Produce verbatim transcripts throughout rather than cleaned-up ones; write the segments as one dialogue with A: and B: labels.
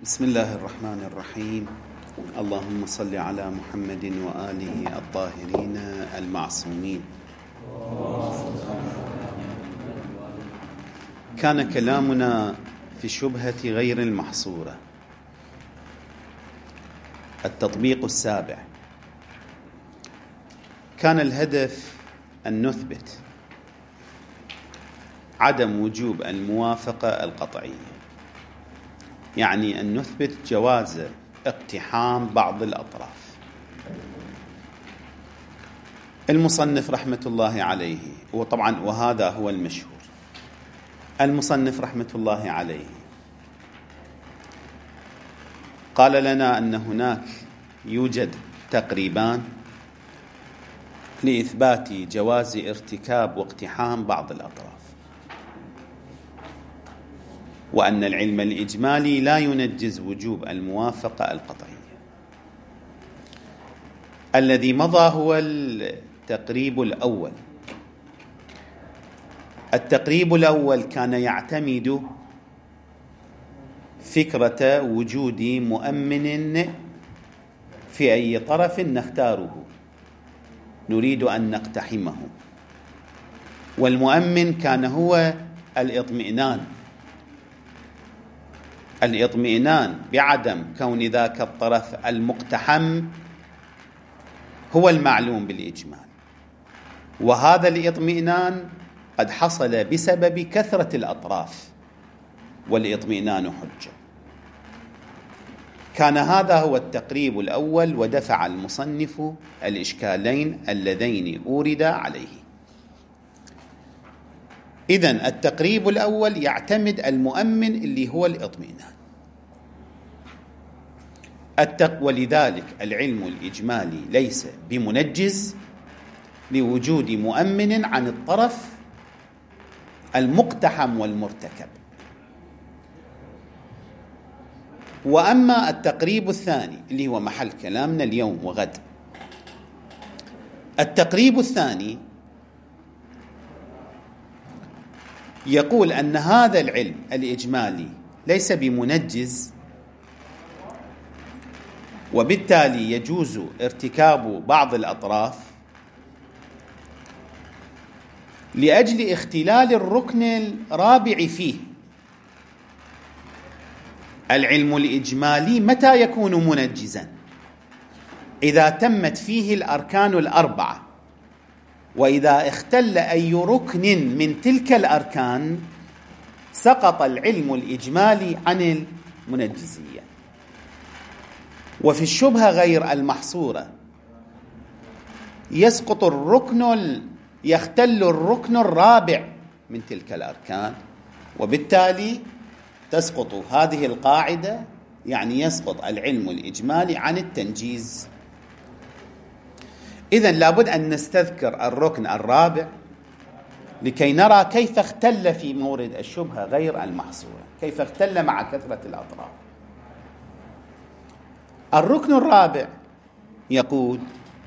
A: بسم الله الرحمن الرحيم. اللهم صل على محمد وآله الطاهرين المعصومين. كان كلامنا في الشبهة غير المحصورة، التطبيق السابع. كان الهدف أن نثبت عدم وجوب الموافقة القطعية، يعني أن نثبت جواز اقتحام بعض الأطراف. المصنف رحمة الله عليه، وطبعا وهذا هو المشهور، المصنف رحمة الله عليه قال لنا أن هناك يوجد تقريبان لإثبات جواز ارتكاب واقتحام بعض الأطراف، وأن العلم الإجمالي لا ينجز وجوب الموافقة القطعية. الذي مضى هو التقريب الأول. التقريب الأول كان يعتمد فكرة وجود مؤمن في أي طرف نختاره نريد أن نقتحمه، والمؤمن كان هو الاطمئنان الاطمئنان بعدم كون ذاك الطرف المقتحم هو المعلوم بالإجمال، وهذا الاطمئنان قد حصل بسبب كثرة الأطراف، والإطمئنان حجة. كان هذا هو التقريب الأول، ودفع المصنف الإشكالين اللذين أورد عليه. إذن التقريب الأول يعتمد المؤمن اللي هو الإطمئنان، ولذلك العلم الإجمالي ليس بمنجز لوجود مؤمن عن الطرف المقتحم والمرتكب. وأما التقريب الثاني اللي هو محل كلامنا اليوم وغد، التقريب الثاني يقول أن هذا العلم الإجمالي ليس بمنجز، وبالتالي يجوز ارتكاب بعض الأطراف لأجل اختلال الركن الرابع فيه. العلم الإجمالي متى يكون منجزا؟ إذا تمت فيه الأركان الأربعة، وإذا اختل أي ركن من تلك الأركان سقط العلم الإجمالي عن المنجزية. وفي الشبهة غير المحصورة يسقط الركن يختل الركن الرابع من تلك الأركان، وبالتالي تسقط هذه القاعدة، يعني يسقط العلم الإجمالي عن التنجيز. إذن لابد أن نستذكر الركن الرابع لكي نرى كيف اختل في مورد الشبهة غير المحصورة، كيف اختل مع كثرة الأطراف. الركن الرابع يقول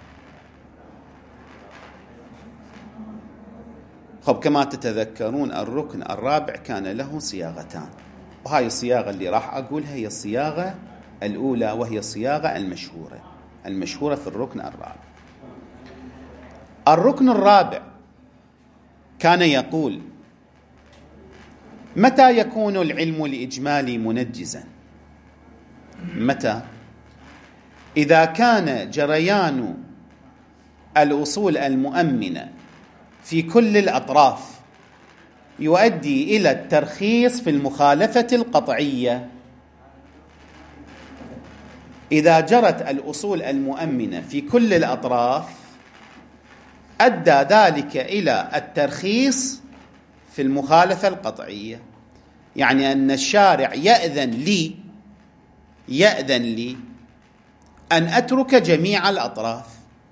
A: خب كما تتذكرون الركن الرابع كان له صياغتان، وهاي الصياغة اللي راح أقولها هي الصياغة الأولى، وهي الصياغة المشهورة المشهورة في الركن الرابع. الركن الرابع كان يقول: متى يكون العلم الإجمالي منجزا؟ متى؟ إذا كان جريان الأصول المؤمنة في كل الأطراف يؤدي إلى الترخيص في المخالفة القطعية. إذا جرت الأصول المؤمنة في كل الأطراف أدى ذلك إلى الترخيص في المخالفة القطعية، يعني أن الشارع يأذن لي يأذن لي أن أترك جميع الأطراف.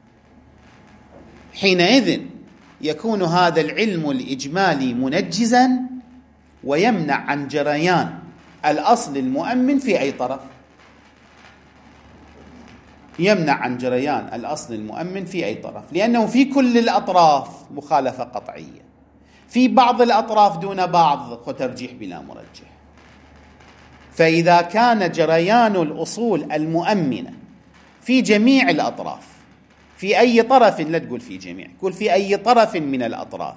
A: حينئذ يكون هذا العلم الإجمالي منجزا، ويمنع عن جريان الأصل المؤمن في أي طرف. يمنع عن جريان الأصل المؤمن في أي طرف، لأنه في كل الأطراف مخالفة قطعية، في بعض الأطراف دون بعض وترجيح بلا مرجح. فإذا كان جريان الأصول المؤمنة في جميع الأطراف، في أي طرف، لا تقول في جميع، قول في أي طرف من الأطراف،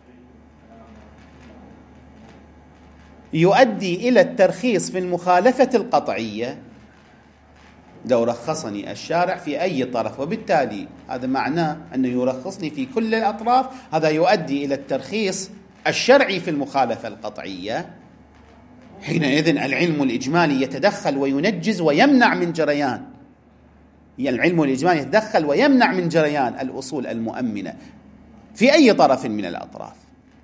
A: يؤدي إلى الترخيص في المخالفة القطعية، لو رخصني الشارع في أي طرف، وبالتالي هذا معناه أنه يرخصني في كل الأطراف، هذا يؤدي إلى الترخيص الشرعي في المخالفة القطعية. حينئذ العلم الإجمالي يتدخل وينجز ويمنع من جريان، العلم الإجمالي يتدخل ويمنع من جريان الأصول المؤمنة في أي طرف من الأطراف،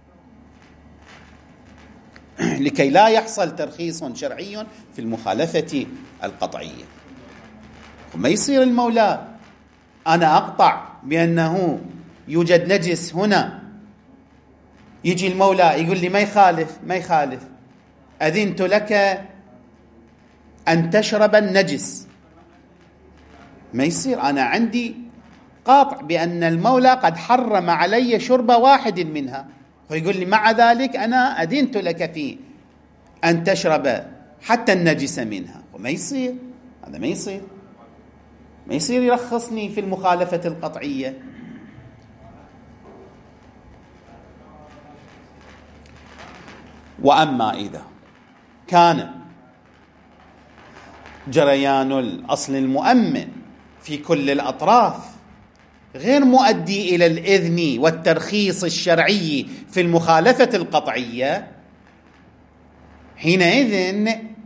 A: لكي لا يحصل ترخيص شرعي في المخالفة القطعية. ما يصير المولى أنا أقطع بأنه يوجد نجس هنا، يجي المولى يقول لي ما يخالف ما يخالف أذنت لك أن تشرب النجس. ما يصير، أنا عندي قاطع بأن المولى قد حرم علي شرب واحد منها، ويقول لي مع ذلك أنا أذنت لك في أن تشرب حتى النجس منها. وما يصير، هذا ما يصير، ما يصير يرخصني في المخالفة القطعية. وأما إذا كان جريان الأصل المؤمن في كل الأطراف غير مؤدي إلى الإذن والترخيص الشرعي في المخالفة القطعية، حينئذ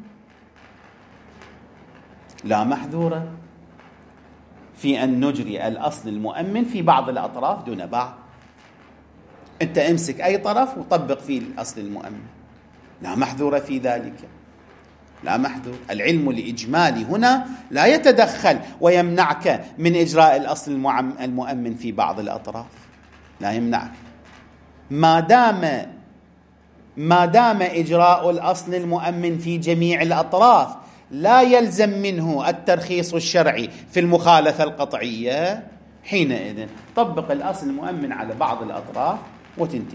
A: لا محذور في أن نجري الأصل المؤمن في بعض الأطراف دون بعض. أنت امسك أي طرف وطبق فيه الأصل المؤمن، لا محذور في ذلك، لا محذور. العلم الإجمالي هنا لا يتدخل ويمنعك من إجراء الأصل المؤمن في بعض الأطراف، لا يمنعك، ما دام ما دام إجراء الأصل المؤمن في جميع الأطراف لا يلزم منه الترخيص الشرعي في المخالفة القطعية، حينئذ طبق الأصل المؤمن على بعض الأطراف وتنتهي.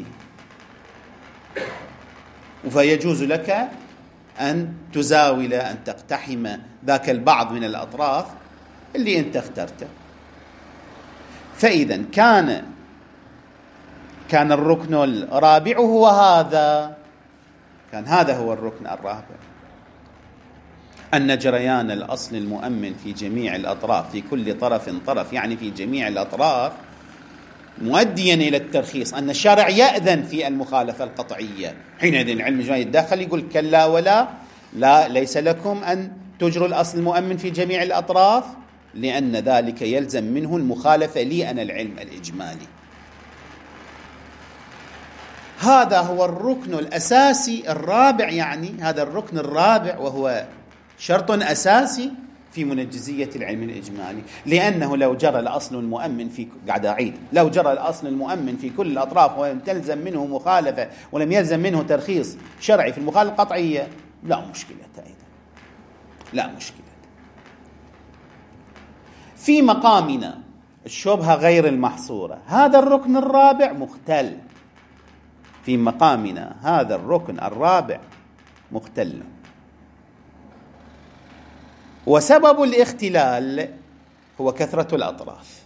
A: فيجوز لك أن تزاول، أن تقتحم ذاك البعض من الأطراف اللي أنت اخترته. فإذا كان كان الركن الرابع هو هذا، كان هذا هو الركن الرابع، أن جريان الأصل المؤمن في جميع الأطراف، في كل طرف طرف، يعني في جميع الأطراف، مؤديا إلى الترخيص، أن الشارع يأذن في المخالفة القطعية. حينئذ العلم الإجمالي يتدخل يقول كلا ولا، لا ليس لكم أن تجروا الأصل المؤمن في جميع الأطراف، لأن ذلك يلزم منه المخالفة لي أنا العلم الإجمالي. هذا هو الركن الأساسي الرابع، يعني هذا الركن الرابع، وهو شرط أساسي في منجزية العلم الإجمالي، لأنه لو جرى الأصل المؤمن في، قاعد أعيد، لو جرى الأصل المؤمن في كل الأطراف ولم تلزم منه مخالفة ولم يلزم منه ترخيص شرعي في المخالفة القطعية، لا مشكلة أيضا، لا مشكلة. في مقامنا الشبهة غير المحصورة، هذا الركن الرابع مختل، في مقامنا هذا الركن الرابع مختل، وسبب الاختلال هو كثرة الأطراف،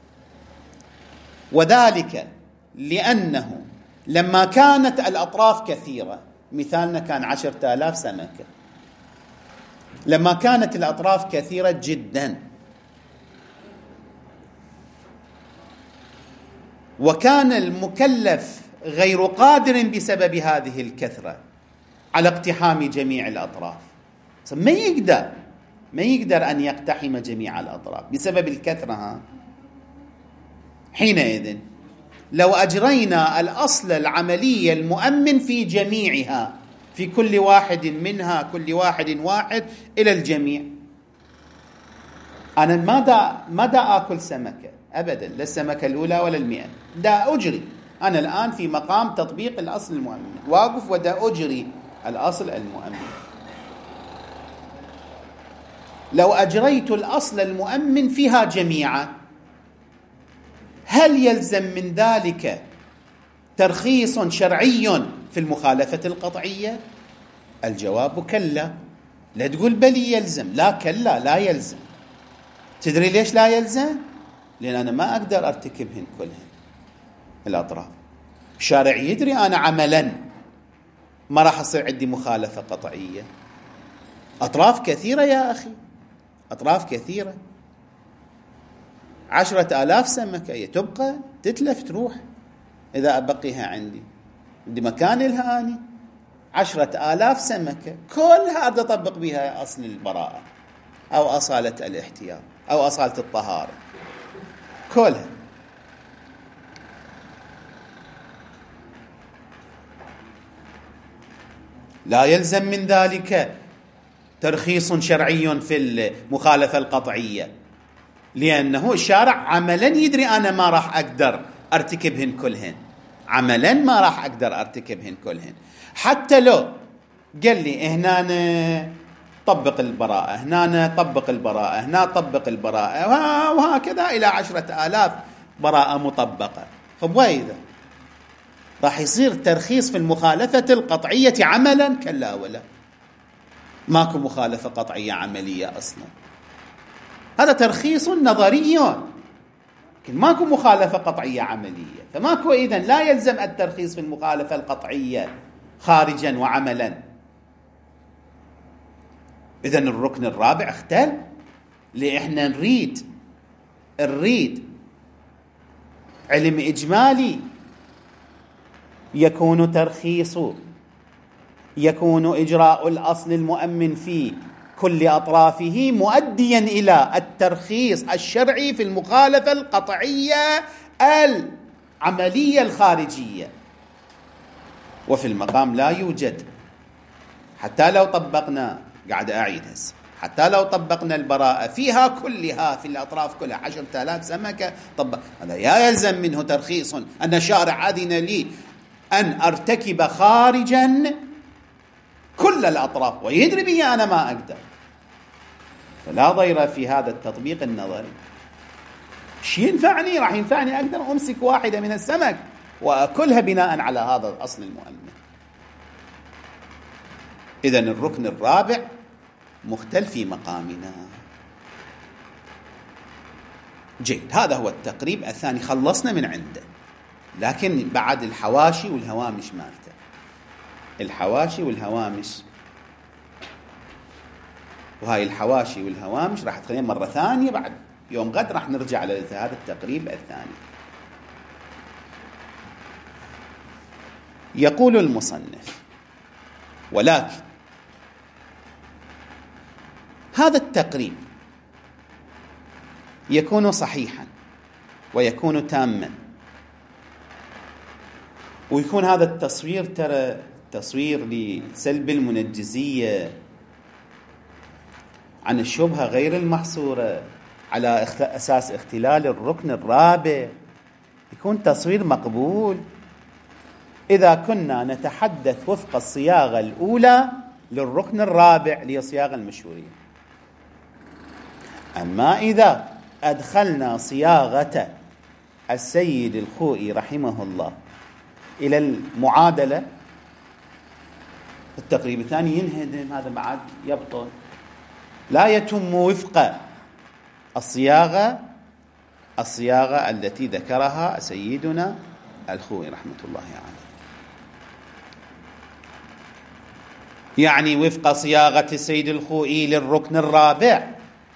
A: وذلك لأنه لما كانت الأطراف كثيرة، مثالنا كان عشرة آلاف سمكة، لما كانت الأطراف كثيرة جدا وكان المكلف غير قادر بسبب هذه الكثرة على اقتحام جميع الأطراف، ما يقدر ما يقدر أن يقتحم جميع الأطراف بسبب الكثرة، حينئذ لو أجرينا الأصل العملي المؤمن في جميعها، في كل واحد منها، كل واحد واحد إلى الجميع، أنا ما دا ما دا آكل سمكة أبدا، لا السمكة الأولى ولا المئة، دا أجري أنا الآن في مقام تطبيق الأصل المؤمن، واقف ودا أجري الأصل المؤمن. لو أجريت الأصل المؤمن فيها جميعا، هل يلزم من ذلك ترخيص شرعي في المخالفة القطعية؟ الجواب كلا، لا تقول بلي يلزم، لا كلا لا يلزم. تدري ليش لا يلزم؟ لأن أنا ما أقدر أرتكبهن كلهن الأطراف. الشارع يدري أنا عملا ما راح أصير عندي مخالفة قطعية. أطراف كثيرة يا أخي، أطراف كثيرة، عشرة آلاف سمكة تبقى تتلف تروح إذا أبقيها عندي، عندي مكان لها أني عشرة آلاف سمكة كلها أريد أطبق بها أصل البراءة أو أصالة الاحتياط أو أصالة الطهارة كلها. لا يلزم من ذلك ترخيص شرعي في المخالفة القطعية، لأنه الشارع عملا يدري أنا ما راح أقدر أرتكبهن كلهن، عملا ما راح أقدر أرتكبهن كلهن. حتى لو قال لي هنا طبق البراءة، هنا طبق البراءة، هنا طبق البراءة، وهكذا إلى عشرة آلاف براءة مطبقة، خب وإذا راح يصير ترخيص في المخالفة القطعية عملا؟ كلا ولا، ماكو مخالفة قطعية عملية أصلا، هذا ترخيص نظري لكن ماكو مخالفة قطعية عملية. فماكو إذن لا يلزم الترخيص في المخالفة القطعية خارجا وعملا. إذن الركن الرابع اختل، لإحنا نريد نريد علم إجمالي يكون ترخيص، يكون إجراء الأصل المؤمن في كل أطرافه مؤديا إلى الترخيص الشرعي في المخالفة القطعية العملية الخارجية. وفي المقام لا يوجد، حتى لو طبقنا، قاعد أعيد هسه، حتى لو طبقنا البراءة فيها كلها في الأطراف كلها عشرة آلاف سمكة طبق، هذا لا يلزم منه ترخيص أن الشارع أذن لي أن أرتكب خارجا كل الأطراف ويدري بي أنا ما أقدر. فلا ضير في هذا التطبيق النظري. شي ينفعني؟ راح ينفعني أقدر أمسك واحدة من السمك وأكلها بناء على هذا الأصل المؤمن. إذن الركن الرابع مختل في مقامنا. جيد، هذا هو التقريب الثاني، خلصنا من عنده، لكن بعد الحواشي والهوامش مالته. الحواشي والهوامش، وهاي الحواشي والهوامش راح تخلينا مرة ثانية بعد يوم غد راح نرجع على هذا التقريب الثاني. يقول المصنف: ولكن هذا التقريب يكون صحيحا ويكون تاما، ويكون هذا التصوير ترى تصوير لسلب المنجزية عن الشبهة غير المحصورة على أساس اختلال الركن الرابع، يكون تصوير مقبول إذا كنا نتحدث وفق الصياغة الأولى للركن الرابع اللي هي الصياغة المشهورية. أما إذا أدخلنا صياغة السيد الخوئي رحمه الله إلى المعادلة، التقريب الثاني ينهدم، هذا بعد يبطل، لا يتم وفق الصياغة الصياغة التي ذكرها سيدنا الخوئي رحمة الله عليه. يعني وفق صياغة السيد الخوئي للركن الرابع،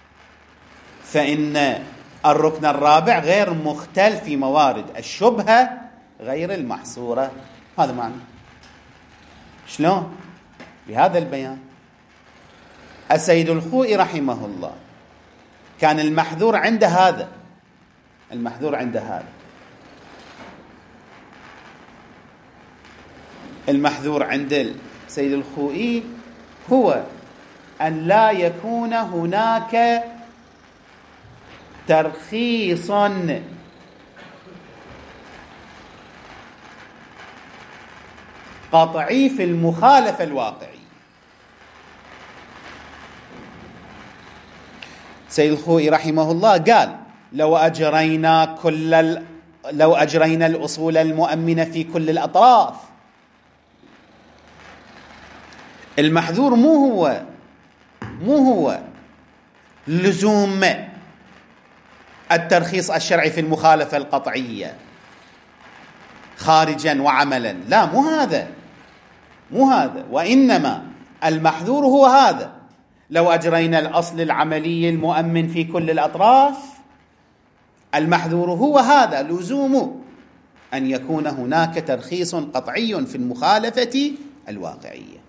A: فإن الركن الرابع غير مختل في موارد الشبهة غير المحصورة. هذا معنى. شلون؟ بهذا البيان السيد الخوئي رحمه الله كان المحذور عند هذا المحذور عند هذا المحذور عند السيد الخوئي هو أن لا يكون هناك ترخيص قطعي في المخالفة الواقعية. سيد الخوئي رحمه الله قال: لو أجرينا كل ال... لو أجرينا الأصول المؤمنة في كل الأطراف. المحذور مو هو مو هو لزوم الترخيص الشرعي في المخالفة القطعية خارجا وعملا، لا مو هذا، مو هذا، وإنما المحذور هو هذا. لو أجرينا الأصل العملي المؤمن في كل الأطراف، المحذور هو هذا، لزوم أن يكون هناك ترخيص قطعي في المخالفة الواقعية.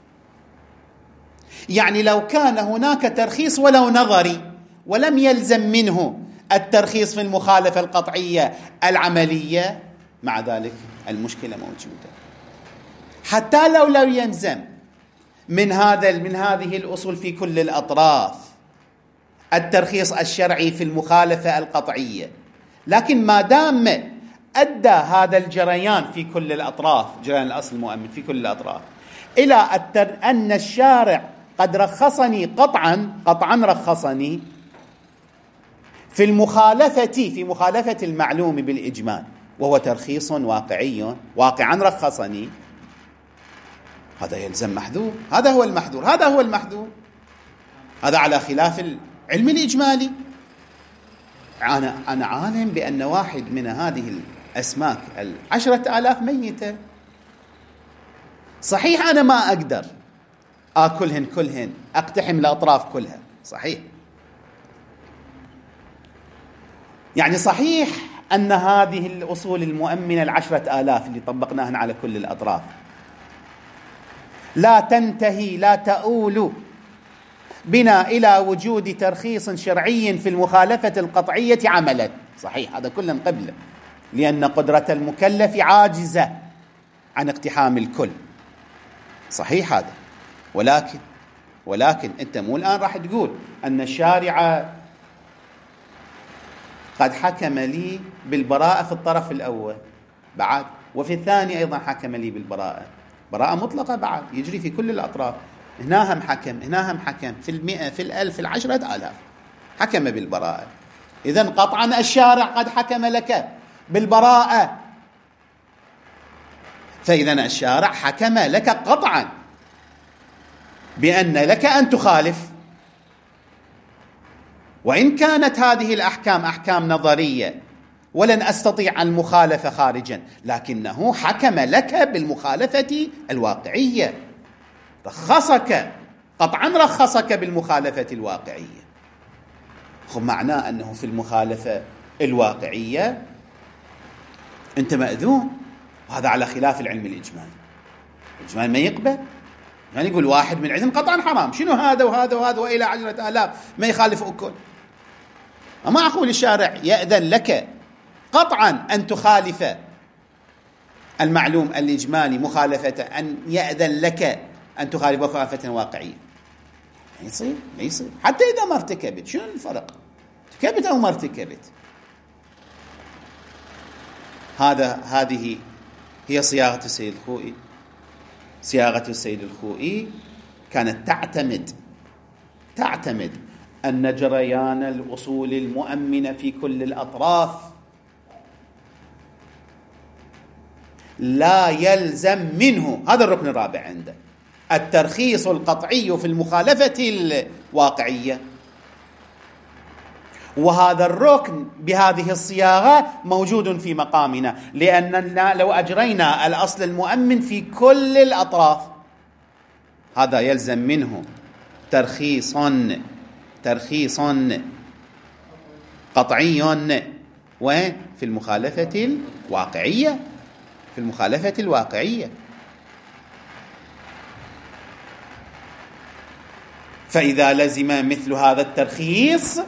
A: يعني لو كان هناك ترخيص ولو نظري ولم يلزم منه الترخيص في المخالفة القطعية العملية، مع ذلك المشكلة موجودة. حتى لو لو يلزم من هذا من هذه الأصول في كل الأطراف الترخيص الشرعي في المخالفة القطعية، لكن ما دام أدى هذا الجريان في كل الأطراف، جريان الأصل المؤمن في كل الأطراف، إلى أن الشارع قد رخصني قطعا قطعا رخصني في المخالفة في مخالفة المعلوم بالإجمال، وهو ترخيص واقعي واقعا رخصني، هذا يلزم محذور. هذا هو المحذور، هذا هو المحذور. هذا على خلاف العلم الإجمالي. أنا أنا عالم بأن واحد من هذه الأسماك العشرة آلاف ميتة، صحيح أنا ما أقدر آكلهن كلهن، أقتحم الأطراف كلها، صحيح. يعني صحيح أن هذه الأصول المؤمنة العشرة آلاف اللي طبقناهن على كل الأطراف لا تنتهي، لا تؤول بنا إلى وجود ترخيص شرعي في المخالفة القطعية عملا، صحيح، هذا كله قبله، لأن قدرة المكلف عاجزة عن اقتحام الكل، صحيح هذا. ولكن ولكن أنت مو الآن راح تقول أن الشارع قد حكم لي بالبراءة في الطرف الأول بعد، وفي الثاني أيضا حكم لي بالبراءة، براءة مطلقة بعد يجري في كل الأطراف، هنا هم حكم، هنا هم حكم، في المئة، في الألف، في العشرة آلاف حكم بالبراءة. إذن قطعا الشارع قد حكم لك بالبراءة، فإذن الشارع حكم لك قطعا بأن لك أن تخالف، وإن كانت هذه الأحكام أحكام نظرية ولن أستطيع المخالفة خارجا، لكنه حكم لك بالمخالفة الواقعية، رخصك قطعا، رخصك بالمخالفة الواقعية. خب معناه أنه في المخالفة الواقعية أنت مأذون، وهذا على خلاف العلم الإجمالي. الإجمال ما يقبل، يعني يقول واحد من عندهم قطعا حرام، شنو هذا وهذا وهذا وإلى عشرة آلاف ما يخالف أكل. أما أقول الشارع يأذن لك قطعا أن تخالف المعلوم الإجمالي مخالفة، أن يأذن لك أن تخالف مخالفة واقعية، ما يصير، ما يصير حتى إذا ما ارتكبت. شنو الفرق؟ ارتكبت أو ما ارتكبت؟ هذا هذه هي صياغة السيد الخوئي. صياغة السيد الخوئي كانت تعتمد تعتمد أن جريان الأصول المؤمنة في كل الأطراف لا يلزم منه، هذا الركن الرابع عنده، الترخيص القطعي في المخالفة الواقعية. وهذا الركن بهذه الصياغة موجود في مقامنا، لأننا لو أجرينا الأصل المؤمن في كل الأطراف هذا يلزم منه ترخيص ترخيص قطعي وين؟ في المخالفة الواقعية، في المخالفة الواقعية. فإذا لزم مثل هذا الترخيص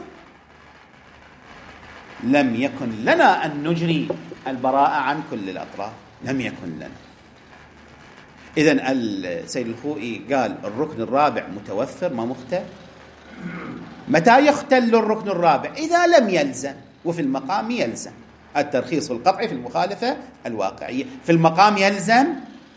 A: لم يكن لنا أن نجري البراءة عن كل الأطراف، لم يكن لنا. إذن السيد الخوئي قال الركن الرابع متوفر ما مختل. متى يختل الركن الرابع؟ إذا لم يلزم، وفي المقام يلزم الترخيص القطعي في المخالفة الواقعية، في المقام يلزم،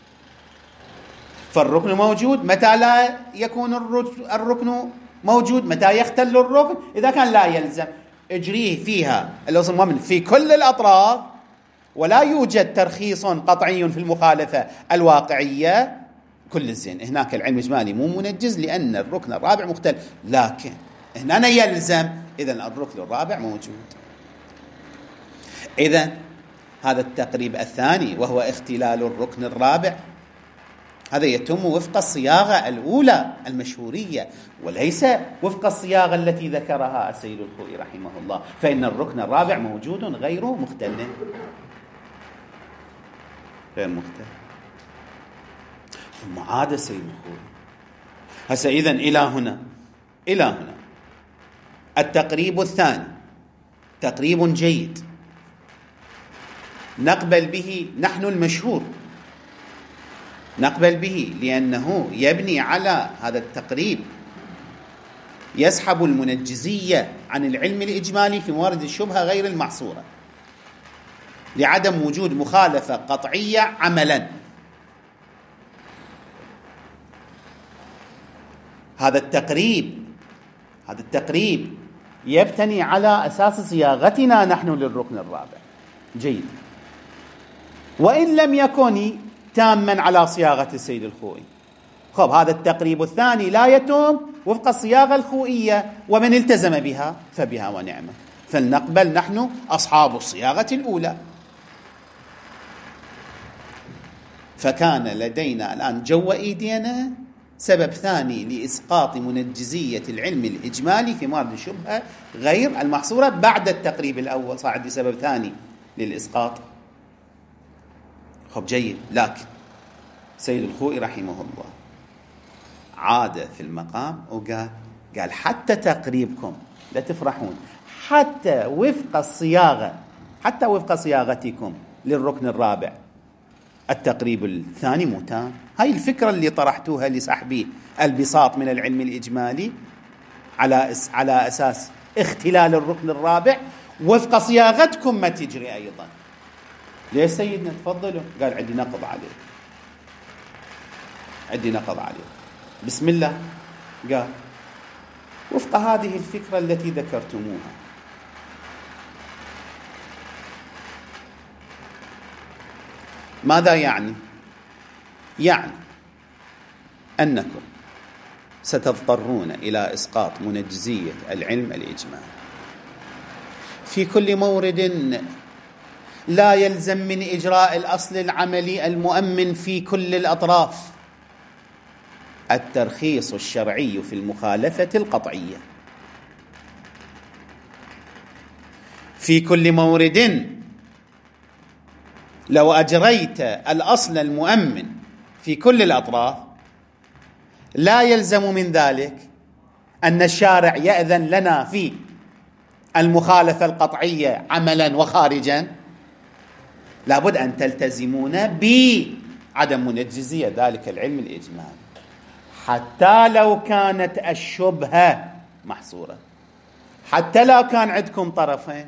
A: فالركن موجود. متى لا يكون الركن موجود؟ متى يختل الركن؟ إذا كان لا يلزم، اجريه فيها الأصل المؤمن في كل الأطراف ولا يوجد ترخيص قطعي في المخالفة الواقعية، كل زين. هناك العلم الإجمالي مو منجز لأن الركن الرابع مختلف، لكن هنا يلزم إذن الركن الرابع موجود. إذن هذا التقريب الثاني وهو اختلال الركن الرابع، هذا يتم وفق الصياغة الأولى المشهورية وليس وفق الصياغة التي ذكرها السيد الخوئي رحمه الله، فإن الركن الرابع موجود غير مختل غير مختل. ثم عاد السيد الخوئي هسه إذن إلى هنا إلى هنا التقريب الثاني تقريب جيد نقبل به نحن المشهور، نقبل به لأنه يبني على هذا التقريب، يسحب المنجزية عن العلم الإجمالي في موارد الشبهة غير المحصورة لعدم وجود مخالفة قطعية عملا. هذا التقريب هذا التقريب يبتني على أساس صياغتنا نحن للركن الرابع جيد، وإن لم يكن تاما على صياغة السيد الخوئي. خب هذا التقريب الثاني لا يتم وفق الصياغة الخوئية، ومن التزم بها فبها ونعمة، فلنقبل نحن أصحاب الصياغة الأولى. فكان لدينا الآن جو إيدينا سبب ثاني لإسقاط منجزية العلم الإجمالي في موارد الشبهة غير المحصورة بعد التقريب الأول، صار عندي سبب ثاني للإسقاط. خب جيد، لكن سيد الخوئي رحمه الله عاد في المقام وقال قال حتى تقريبكم لا تفرحون، حتى وفق الصياغة حتى وفق صياغتكم للركن الرابع التقريب الثاني متام. هاي الفكرة اللي طرحتوها لسحب البساط من العلم الإجمالي على على أساس اختلال الركن الرابع وفق صياغتكم ما تجري أيضا. ليش سيدنا؟ تفضلوا. قال عندي نقض عليك، عندي نقض عليك. بسم الله. قال وفق هذه الفكرة التي ذكرتموها ماذا يعني؟ يعني أنكم ستضطرون إلى إسقاط منجزية العلم الإجمالي في كل مورد لا يلزم من إجراء الأصل العملي المؤمن في كل الأطراف الترخيص الشرعي في المخالفة القطعية. في كل مورد لو أجريت الأصل المؤمن في كل الأطراف لا يلزم من ذلك أن الشارع يأذن لنا في المخالفة القطعية عملا وخارجا، لابد أن تلتزمون بعدم منجزية ذلك العلم الإجمالي حتى لو كانت الشبهة محصورة، حتى لو كان عندكم طرفين.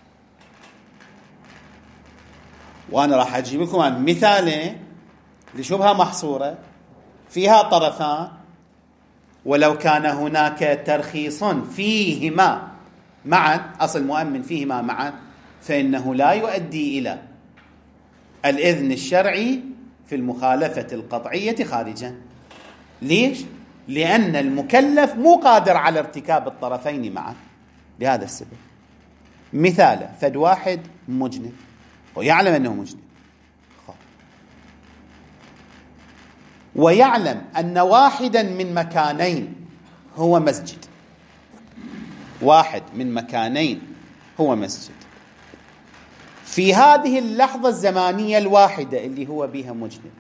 A: وأنا راح أجيب لكم مثالين لشبهة محصورة فيها طرفان، ولو كان هناك ترخيص فيهما معا، أصل مؤمن فيهما معا، فإنه لا يؤدي إلى الإذن الشرعي في المخالفة القطعية خارجا. ليش؟ لأن المكلف مو قادر على ارتكاب الطرفين معا لهذا السبب. مثال فد واحد مجنب ويعلم أنه مجنب، ويعلم أن واحدا من مكانين هو مسجد، واحد من مكانين هو مسجد في هذه اللحظة الزمانية الواحدة اللي هو بها مجنب.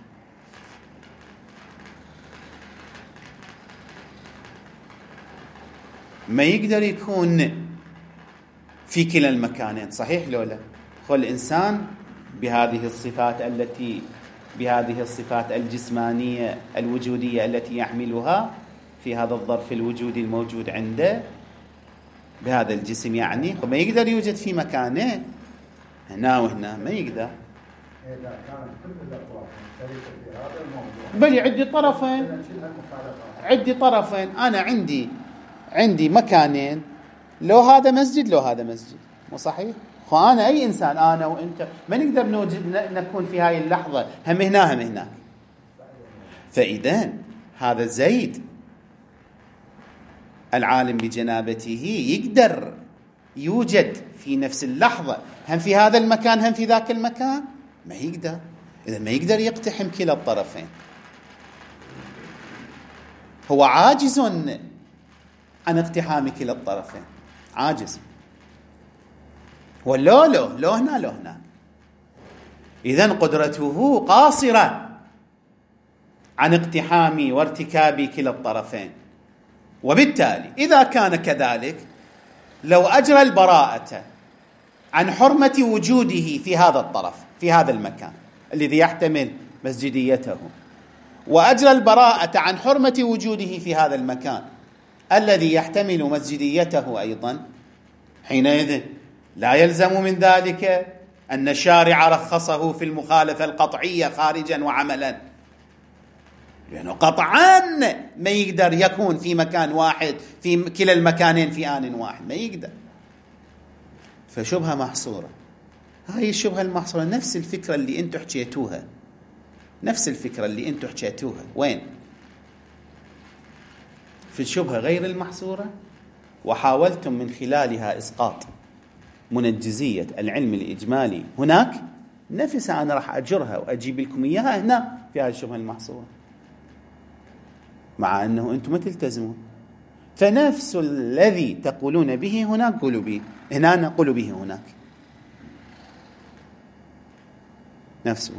A: ما يقدر يكون في كلا المكانين، صحيح لو لا؟ خل الإنسان بهذه الصفات التي بهذه الصفات الجسمانية الوجودية التي يحملها في هذا الظرف الوجودي الموجود عنده بهذا الجسم، يعني ما يقدر يوجد في مكانين هنا وهنا، ما يقدر.
B: إذا كان كل الأطراف مشتركة في هذا الموضوع
A: بل عندي طرفين، عندي طرفين، أنا عندي عندي مكانين، لو هذا مسجد لو هذا مسجد، مو صحيح؟ خو أنا أي إنسان أنا وإنت ما نقدر نوجد نكون في هاي اللحظة هم هنا هم هناك. فإذا هذا زيد العالم بجنابته يقدر يوجد في نفس اللحظة هم في هذا المكان هم في ذاك المكان؟ ما يقدر. إذا ما يقدر يقتحم كلا الطرفين، هو عاجز عن اقتحام كلا الطرفين، عاجز. ولو لو لو هنا لو هنا، إذن قدرته قاصرة عن اقتحام وارتكاب كلا الطرفين. وبالتالي إذا كان كذلك، لو أجرى البراءة عن حرمة وجوده في هذا الطرف في هذا المكان الذي يحتمل مسجديته، وأجرى البراءة عن حرمة وجوده في هذا المكان الذي يحتمل مسجديته أيضا، حينئذ لا يلزم من ذلك أن الشارع رخصه في المخالفة القطعية خارجا وعملا، لأنه قطعا ما يقدر يكون في مكان واحد في كلا المكانين في آن واحد، ما يقدر. فشبهة محصورة. هاي الشبهة المحصورة نفس الفكرة اللي انتم حكيتوها، نفس الفكرة اللي انتم حكيتوها وين؟ في الشبهة غير المحصورة، وحاولتم من خلالها إسقاط منجزية العلم الإجمالي هناك، نفسها أنا راح أجرها وأجيب لكم إياها هنا في هذه الشبهة المحصورة، مع أنه أنتم ما تلتزمون. فنفس الذي تقولون به هناك قولوا به هنا، نقول به هناك، نفسه.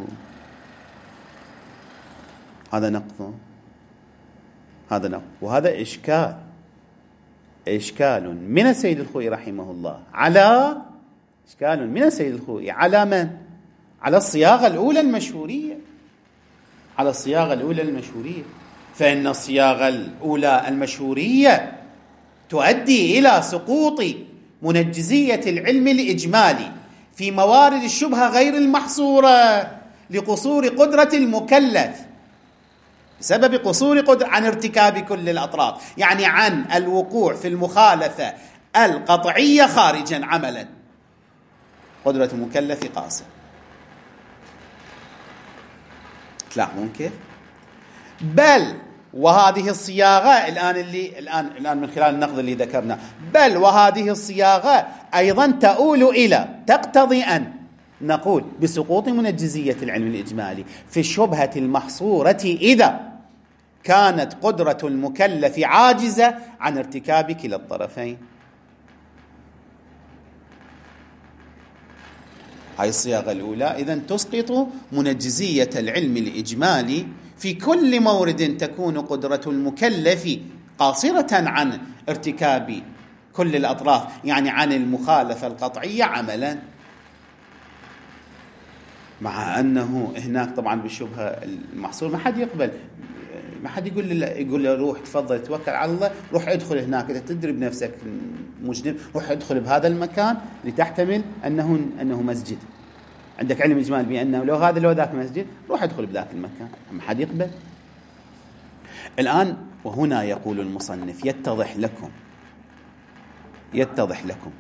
A: هذا نقض، هذا نقض، وهذا إشكال إشكال من السيد الخوئي رحمه الله على إشكال من السيد الخوئي على من؟ على الصياغة الأولى المشهورية، على الصياغة الأولى المشهورية. فإن الصياغة الأولى المشهورية تؤدي إلى سقوط منجزية العلم الإجمالي في موارد الشبهة غير المحصورة لقصور قدرة المكلف، بسبب قصور قدرة عن ارتكاب كل الأطراف، يعني عن الوقوع في المخالفة القطعية خارجا عملا. قدرة المكلف قاصر. تلاحظون كيف؟ بل وهذه الصياغة الآن اللي الآن الآن من خلال النقد اللي ذكرنا، بل وهذه الصياغة أيضا تؤول إلى تقتضي أن نقول بسقوط منجزية العلم الإجمالي في الشبهة المحصورة إذا كانت قدرة المكلف عاجزة عن ارتكاب كلا الطرفين. هاي الصياغة الأولى إذن تسقط منجزية العلم الإجمالي في كل مورد تكون قدرة المكلف قاصرة عن ارتكاب كل الأطراف، يعني عن المخالفة القطعية عملا. مع أنه هناك طبعا بالشبهة المحصور ما حد يقبل، ما حد يقول له يقول له روح تفضل توكل على الله، روح ادخل هناك إذا تدري بنفسك مجنب، روح ادخل بهذا المكان لتحتمل أنه أنه مسجد، عندك علم إجمال بأنه لو هذا لو ذاك مسجد، روح ادخل بذاك المكان، ما حد يقبل. الآن وهنا يقول المصنف يتضح لكم يتضح لكم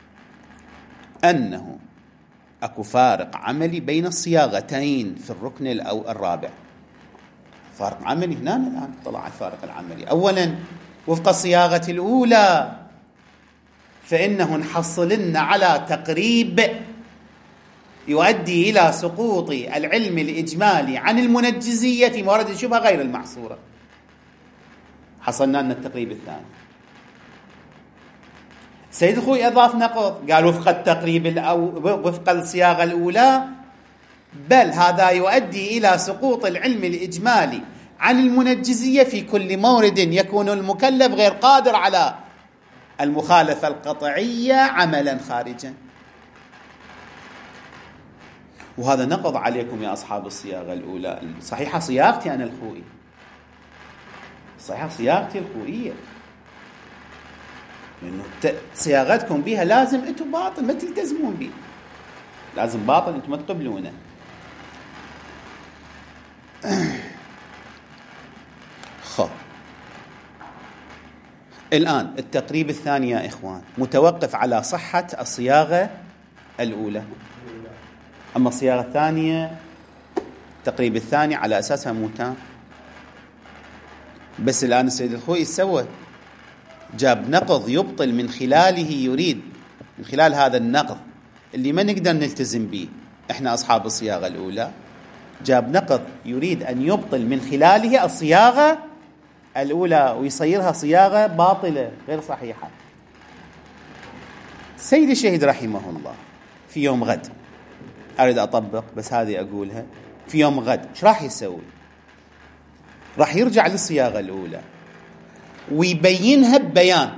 A: أنه أكو فارق عملي بين الصياغتين في الركن الرابع. فارق عملي هنا الآن طلع الفارق العملي. أولا وفق الصياغة الأولى فإنه نحصلن على تقريب يؤدي إلى سقوط العلم الإجمالي عن المنجزية في موارد الشبهة غير المحصورة. حصلنا لنا التقريب الثاني. سيد الخوئي أضاف نقض، قال وفق التقريب الأو... وفق الصياغة الأولى بل هذا يؤدي إلى سقوط العلم الإجمالي عن المنجزية في كل مورد يكون المكلف غير قادر على المخالفة القطعية عملا خارجا. وهذا نقض عليكم يا أصحاب الصياغة الأولى. صحيحة صياغتي أنا الخوئي، صحيحة صياغتي الخوئية، لأنه صياغتكم بها لازم أنتم باطل ما تلتزمون به، لازم باطل أنتم ما تقبلونه. خب الآن التقريب الثاني يا إخوان متوقف على صحة الصياغة الأولى، أما الصياغة الثانية التقريب الثاني على أساسها مو تام. بس الآن السيد الخوئي سوى جاب نقض يبطل من خلاله يريد، من خلال هذا النقض اللي ما نقدر نلتزم به احنا أصحاب الصياغة الأولى، جاب نقض يريد أن يبطل من خلاله الصياغة الأولى ويصيرها صياغة باطلة غير صحيحة. سيد الشهيد رحمه الله في يوم غد، أريد أطبق بس هذه أقولها، في يوم غد ايش راح يسوي؟ راح يرجع للصياغة الأولى ويبينها ببيان،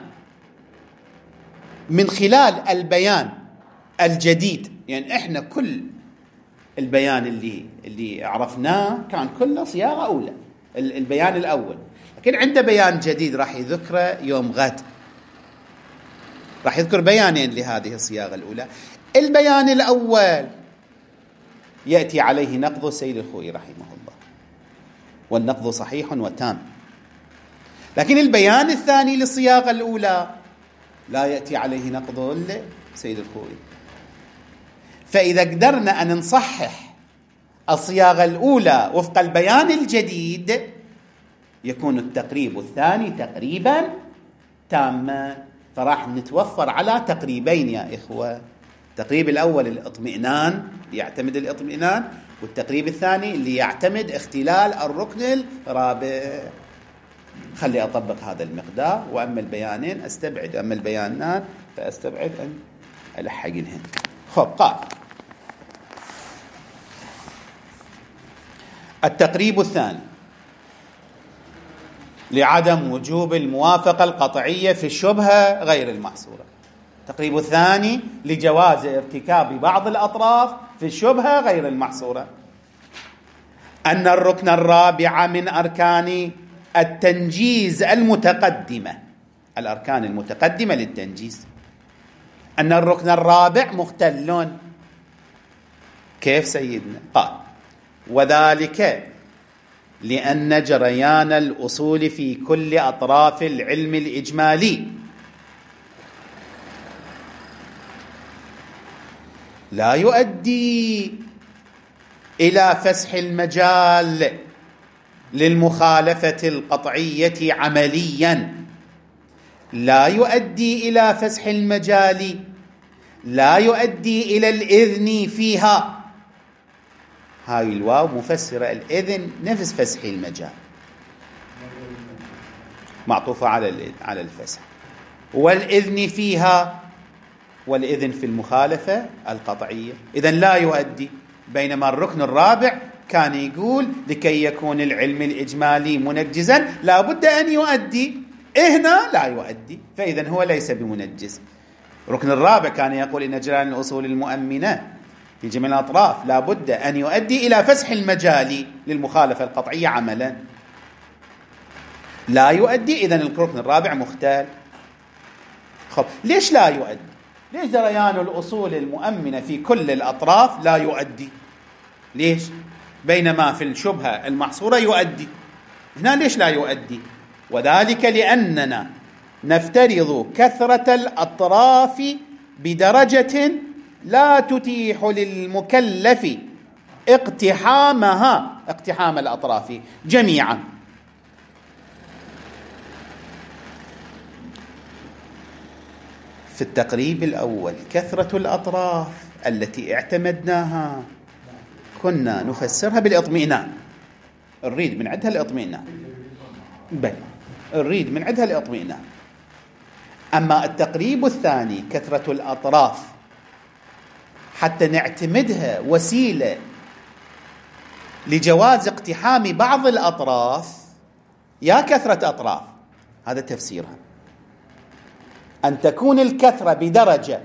A: من خلال البيان الجديد. يعني احنا كل البيان اللي اللي عرفناه كان كله صياغة أولى، البيان الأول، لكن عنده بيان جديد راح يذكره يوم غد، راح يذكر بيانين لهذه الصياغة الأولى. البيان الأول يأتي عليه نقض السيد الخوئي رحمه الله، والنقض صحيح وتام، لكن البيان الثاني للصياغة الأولى لا يأتي عليه نقض السيد الخوئي. فإذا قدرنا أن نصحح الصياغة الأولى وفق البيان الجديد يكون التقريب الثاني تقريبا تاما، فراح نتوفر على تقريبين يا إخوة. التقريب الأول الاطمئنان يعتمد الاطمئنان، والتقريب الثاني اللي يعتمد اختلال الركن الرابع. خلي أطبق هذا المقدار، وأما البيانين أستبعد، أما البيانات فأستبعد أن ألحق لهن. خب، قال التقريب الثاني لعدم وجوب الموافقة القطعية في الشبهة غير المحصورة. التقريب الثاني لجواز ارتكاب بعض الأطراف في الشبهة غير المحصورة أن الركن الرابع من أركان التنجيز المتقدمة، الأركان المتقدمة للتنجيز، أن الركن الرابع مختل. كيف سيدنا؟ قال وذلك لأن جريان الأصول في كل أطراف العلم الإجمالي لا يؤدي إلى فسح المجال للمخالفة القطعية عمليا، لا يؤدي إلى فسح المجال، لا يؤدي إلى الإذن فيها. هاي الواو مفسرة الإذن نفس فسح المجال، معطوفة على على الفسح، والإذن فيها، والإذن في المخالفة القطعية. إذن لا يؤدي، بينما الركن الرابع كان يقول لكي يكون العلم الإجمالي منجزا لا بد أن يؤدي، هنا لا يؤدي، فإذن هو ليس بمنجز. الركن الرابع كان يقول إن جريان الأصول المؤمنة في جميع الأطراف لا بد أن يؤدي إلى فسح المجال للمخالفة القطعية عملا، لا يؤدي، إذن الركن الرابع مختل. خب، ليش لا يؤدي؟ ليش جريان الأصول المؤمنة في كل الأطراف لا يؤدي؟ ليش؟ بينما في الشبهة المحصورة يؤدي، هنا ليش لا يؤدي؟ وذلك لأننا نفترض كثرة الأطراف بدرجة لا تتيح للمكلف اقتحامها، اقتحام الأطراف جميعا. في التقريب الأول كثرة الأطراف التي اعتمدناها كنا نفسرها بالإطمئنان، نريد من عندها الإطمئنان، بل نريد من عندها الإطمئنان. أما التقريب الثاني كثرة الأطراف حتى نعتمدها وسيلة لجواز اقتحام بعض الأطراف، يا كثرة أطراف، هذا تفسيرها، أن تكون الكثرة بدرجة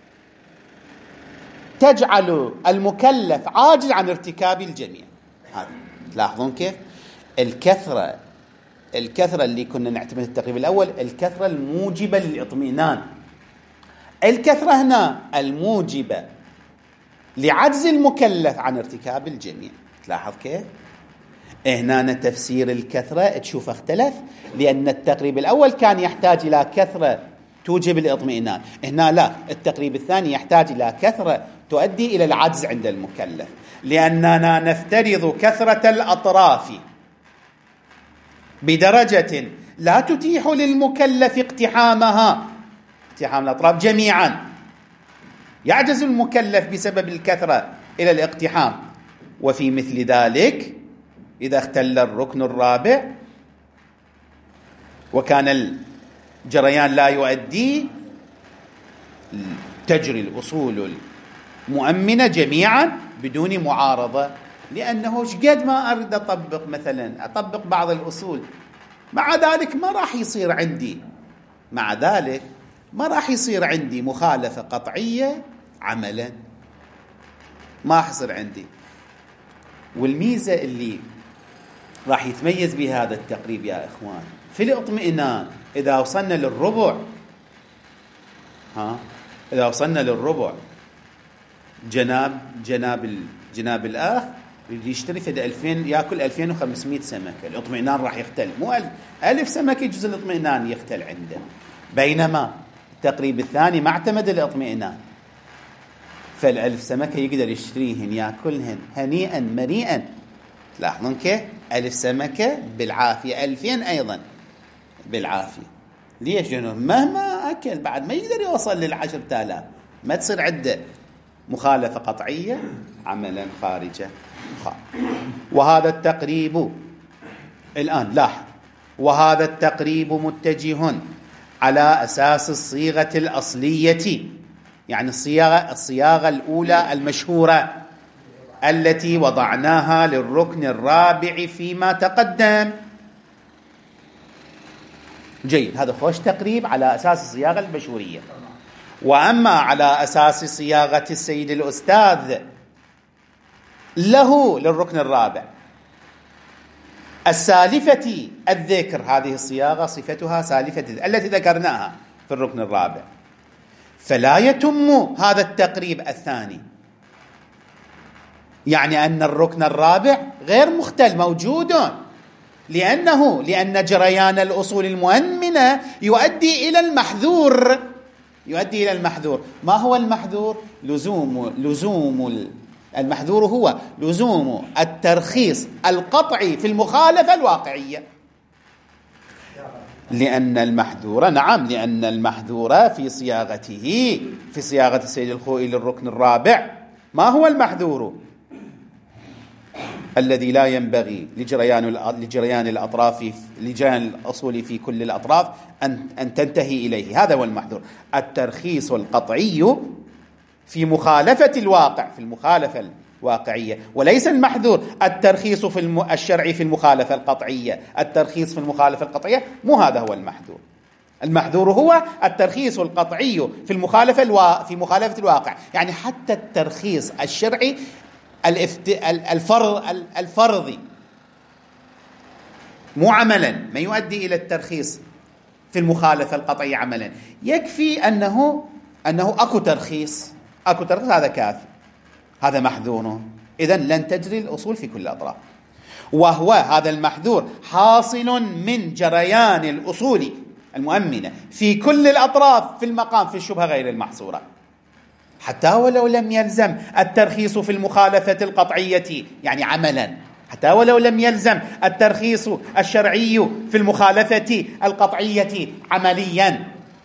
A: تجعل المكلف عاجز عن ارتكاب الجميع. هذا تلاحظون كيف الكثرة الكثرة اللي كنا نعتمد التقريب الأول الكثرة الموجبة للإطمئنان، الكثرة هنا الموجبة لعجز المكلف عن ارتكاب الجميع. تلاحظ كيف هنا تفسير الكثرة تشوف اختلف، لأن التقريب الأول كان يحتاج إلى كثرة توجب الإطمئنان، هنا لا، التقريب الثاني يحتاج إلى كثرة تؤدي إلى العجز عند المكلف، لأننا نفترض كثرة الأطراف بدرجة لا تتيح للمكلف اقتحامها، اقتحام الأطراف جميعا، يعجز المكلف بسبب الكثرة إلى الاقتحام. وفي مثل ذلك إذا اختل الركن الرابع وكان الجريان لا يؤدي، تجري الأصول المؤمنة جميعا بدون معارضة، لأنه شقد ما أريد أطبق مثلا أطبق بعض الأصول، مع ذلك ما راح يصير عندي مع ذلك ما راح يصير عندي مخالفة قطعية عملا، ما راح يصير عندي. والميزة اللي راح يتميز بها هذا التقريب يا إخوان في الاطمئنان، إذا وصلنا للربع ها إذا وصلنا للربع جناب جناب جناب الأخ يشتري في ألفين يأكل ألفين وخمسمائة سمكة، الاطمئنان راح يختل، مو ألف, ألف سمكة يجوز الاطمئنان يختل عنده. بينما التقريب الثاني ما اعتمد الاطمئنان، فالألف سمكة يقدر يشتريهن يأكلهن هنيئا مريئا. لاحظون كيف ألف سمكة بالعافية، ألفين أيضا بالعافية. ليش؟ لأنه مهما أكل بعد ما يقدر يوصل للعشر تالاف، ما تصير عنده مخالفة قطعية عملا خارجة. وهذا التقريب الآن لاحظ، وهذا التقريب متجه على أساس الصيغة الأصلية، يعني الصياغة, الصياغة الأولى المشهورة التي وضعناها للركن الرابع فيما تقدم. جيد، هذا خوش تقريب على أساس الصياغة المشهورية. وأما على أساس صياغة السيد الأستاذ له للركن الرابع السالفة الذكر، هذه الصياغة صفتها سالفة التي ذكرناها في الركن الرابع، فلا يتم هذا التقريب الثاني، يعني أن الركن الرابع غير مختل موجود، لأنه لأن جريان الأصول المؤمنة يؤدي إلى المحذور يؤدي إلى المحذور. ما هو المحذور؟ لزوم لزوم المحذور هو لزوم الترخيص القطعي في المخالفة الواقعية، لأن المحذور نعم لأن المحذور في صياغته في صياغة السيد الخوئي للركن الرابع، ما هو المحذور؟ الذي لا ينبغي لجريان لجريان الأطراف لجريان الأصول في كل الأطراف أن أن تنتهي إليه، هذا هو المحذور، الترخيص القطعي في مخالفة الواقع، في المخالفة الواقعية، وليس المحذور الترخيص في الم... الشرعي في المخالفة القطعية. الترخيص في المخالفة القطعية مو هذا هو المحذور. المحذور هو الترخيص القطعي في المخالفة الوا... في مخالفة الواقع، يعني حتى الترخيص الشرعي الافت... الفرض الفرضي مو عملا، ما يؤدي إلى الترخيص في المخالفة القطعية عملا، يكفي أنه أنه أكو ترخيص أكو ترخيص هذا كافي، هذا محذور. إذن لن تجري الأصول في كل الأطراف، وهو هذا المحذور حاصل من جريان الأصول المؤمنة في كل الأطراف في المقام في الشبهة غير المحصورة، حتى ولو لم يلزم الترخيص في المخالفة القطعية يعني عملا، حتى ولو لم يلزم الترخيص الشرعي في المخالفة القطعية عمليا.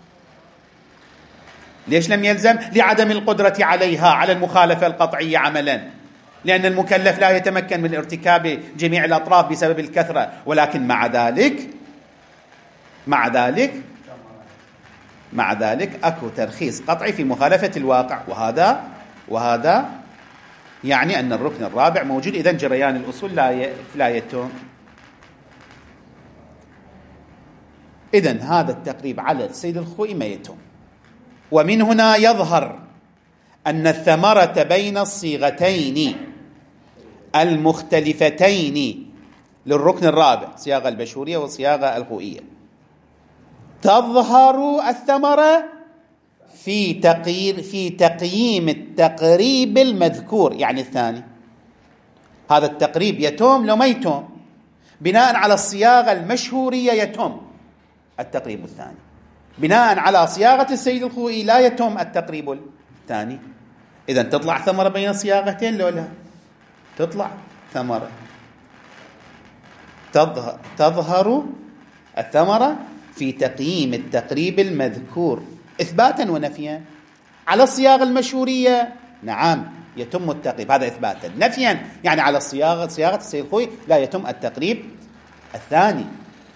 A: ليش لم يلزم؟ لعدم القدرة عليها على المخالفة القطعية عملا، لأن المكلف لا يتمكن من ارتكاب جميع الأطراف بسبب الكثرة، ولكن مع ذلك مع ذلك مع ذلك أكو ترخيص قطعي في مخالفة الواقع، وهذا وهذا يعني أن الركن الرابع موجود، إذن جريان الأصول لا لا يتم. إذن هذا التقريب على السيد الخوئي ما يتم. ومن هنا يظهر أن الثمرة بين الصيغتين المختلفتين للركن الرابع، صياغة البشورية والصياغة الخوئية، تظهر الثمرة في تقيير في تقييم التقريب المذكور، يعني الثاني. هذا التقريب يتم لو ما يتم بناء على الصياغة المشهورية، يتم التقريب الثاني بناء على صياغة السيد الخوئي لا يتم التقريب الثاني. إذن تطلع ثمرة بين الصياغتين لو لا؟ تطلع ثمرة تظهر, تظهر الثمرة في تقييم التقريب المذكور إثباتا ونفيا على الصياغة المشهورية. نعم يتم التقريب، هذا إثباتا. نفيا يعني على الصياغة صياغة السيد الخوئي لا يتم التقريب الثاني،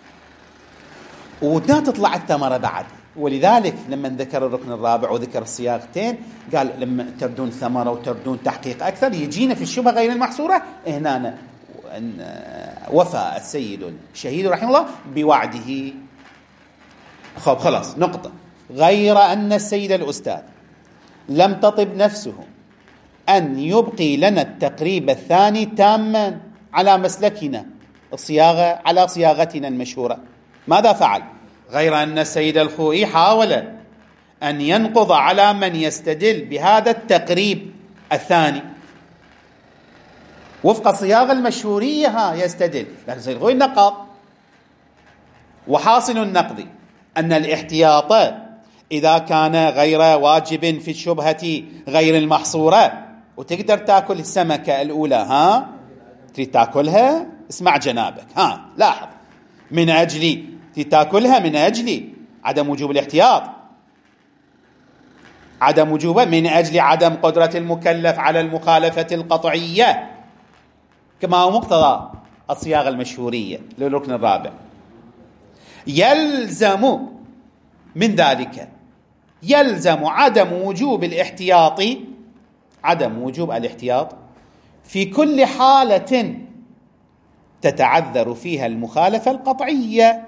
A: ولا تطلع الثمرة بعد. ولذلك لما ذكر الركن الرابع وذكر الصياغتين قال لما تردون ثمرة وتردون تحقيق أكثر يجينا في الشبهة غير المحصورة. هنا وفى السيد الشهيد رحمه الله بوعده. خب خلاص نقطة. غير أن السيد الأستاذ لم تطب نفسه أن يبقي لنا التقريب الثاني تاما على مسلكنا الصياغة على صياغتنا المشهورة. ماذا فعل؟ غير أن السيد الخوئي حاول أن ينقض على من يستدل بهذا التقريب الثاني وفق الصياغة المشهورية. ها يستدل، لكن السيد الخوئي نقض. وحاصل النقض أن الاحتياط إذا كان غير واجب في الشبهة غير المحصورة. وتقدر تأكل السمكة الأولى، ها تريد تأكلها، اسمع جنابك، ها لاحظ، من أجل تأكلها من أجل عدم وجوب الاحتياط، عدم وجوبه من أجل عدم قدرة المكلف على المخالفة القطعية كما هو مقتضى الصياغة المشهورية للركن الرابع. يلزم من ذلك يلزم عدم وجوب الاحتياط عدم وجوب الاحتياط في كل حالة تتعذر فيها المخالفة القطعية،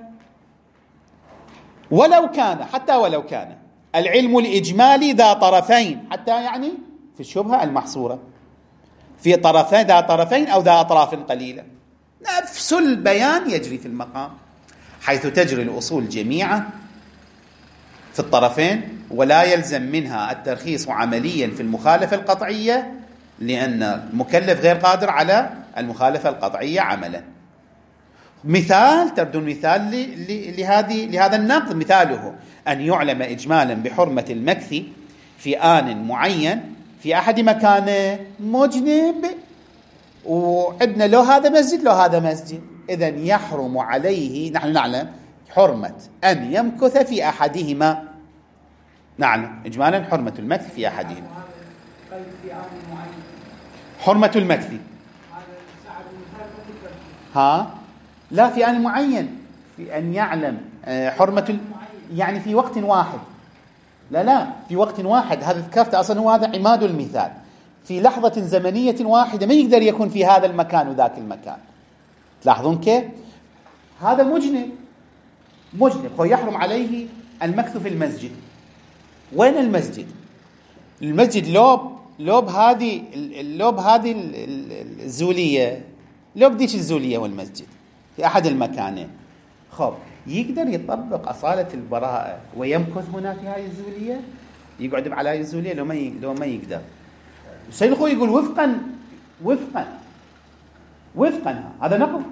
A: ولو كان حتى ولو كان العلم الإجمالي ذا طرفين، حتى يعني في الشبهة المحصورة في طرفين ذا طرفين أو ذا أطراف قليلة. نفس البيان يجري في المقام، حيث تجري الأصول جميعا في الطرفين ولا يلزم منها الترخيص عمليا في المخالفة القطعية، لأن المكلف غير قادر على المخالفة القطعية عملا. مثال تردون مثال لهذه لهذا النقد، مثاله أن يعلم إجمالا بحرمة المكث في آن معين في أحد مكانه مجنب، وعندنا له هذا مسجد له هذا مسجد، إذن يحرم عليه، نحن نعلم حرمة أن يمكث في أحدهما، نعلم إجمالا حرمة المكث في أحدهما، حرمة المكث ها لا في آن معين، في أن يعلم حرمة يعني في وقت واحد، لا لا في وقت واحد. هذا ذكرت أصلا هو هذا عماد المثال، في لحظة زمنية واحدة ما يقدر يكون في هذا المكان وذاك المكان. تلاحظون كيف هذا مجنب مجنب هو يحرم عليه المكث في المسجد. وين المسجد؟ المسجد لوب لوب هذه اللوب هذه الزولية، لوب ديش الزولية والمسجد في أحد المكانين. خب يقدر يطبق أصالة البراءة ويمكث هنا في هذه الزولية، يقعد على هذه الزولية لو ما لو ما يقدر. السيد الخوئي يقول وفقا وفقا وفقا هذا نقض.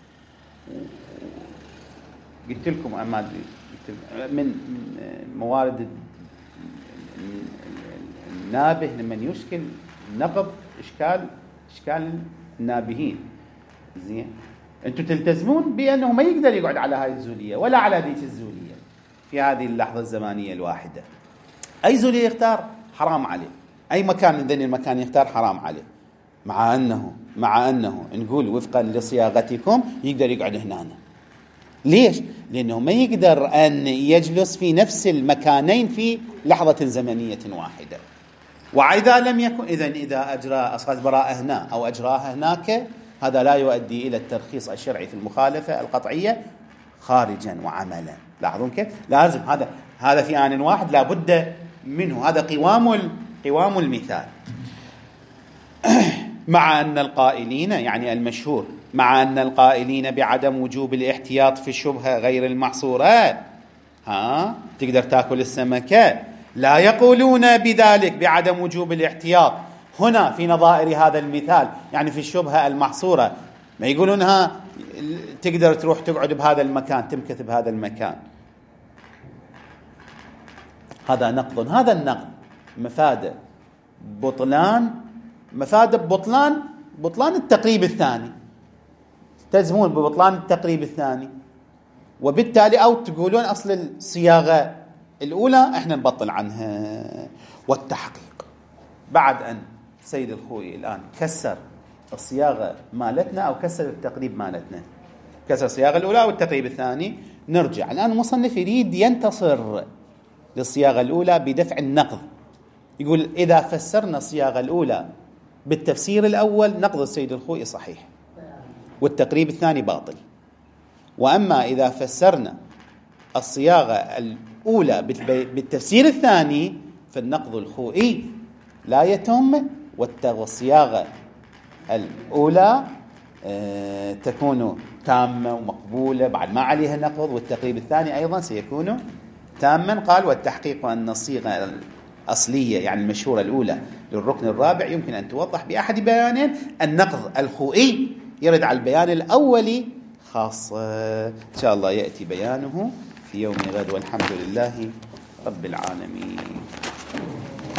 A: قلت لكم أما من موارد النابه لمن يشكل نقض إشكال إشكال النابهين. زين أنتم تلتزمون بأنه ما يقدر يقعد على هذه الزولية ولا على ذيك الزولية في هذه اللحظة الزمانية الواحدة. أي زولية يختار حرام عليه، أي مكان من ذني المكان يختار حرام عليه، مع أنه مع أنه نقول وفقا لصياغتكم يقدر يقعد هنا. ليش؟ لأنه ما يقدر أن يجلس في نفس المكانين في لحظة زمنية واحدة. وإذا لم يكن إذن إذا أجرى أصل براءة هنا أو أجراها هناك، هذا لا يؤدي إلى الترخيص الشرعي في المخالفة القطعية خارجا وعملا. لاحظون كيف لازم هذا هذا في آن واحد لا بد منه. هذا قوام قوام المثال. مع أن القائلين يعني المشهور مع أن القائلين بعدم وجوب الاحتياط في الشبهة غير المحصورات، ها تقدر تأكل السمكة، لا يقولون بذلك بعدم وجوب الاحتياط هنا في نظائر هذا المثال، يعني في الشبهة المحصورة ما يقولونها تقدر تروح تقعد بهذا المكان تمكث بهذا المكان. هذا نقض. هذا النقض مفاده بطلان مفاده بطلان بطلان التقريب الثاني. تلزمون ببطلان التقريب الثاني، وبالتالي أو تقولون أصل الصياغة الأولى إحنا نبطل عنها. والتحقيق بعد أن سيد الخوئي الآن كسر الصياغة مالتنا أو كسر التقريب مالتنا، كسر الصياغة الأولى أو التقريب الثاني، نرجع الآن المصنف يريد ينتصر للصياغة الأولى بدفع النقض. يقول إذا فسرنا الصياغة الأولى بالتفسير الأول نقض السيد الخوئي صحيح والتقريب الثاني باطل، وأما إذا فسرنا الصياغة الأولى بالتفسير الثاني فالنقض الخوئي لا يتم، والصياغة الأولى تكون تامة ومقبولة بعد ما عليها نقض، والتقريب الثاني أيضا سيكون تاما. قال والتحقيق أن الصيغة الأصلية يعني المشهورة الأولى للركن الرابع يمكن أن توضح بأحد بيانين. النقض الخوئي يرد على البيان الأولي خاصة، إن شاء الله يأتي بيانه في يوم غد، والحمد لله رب العالمين.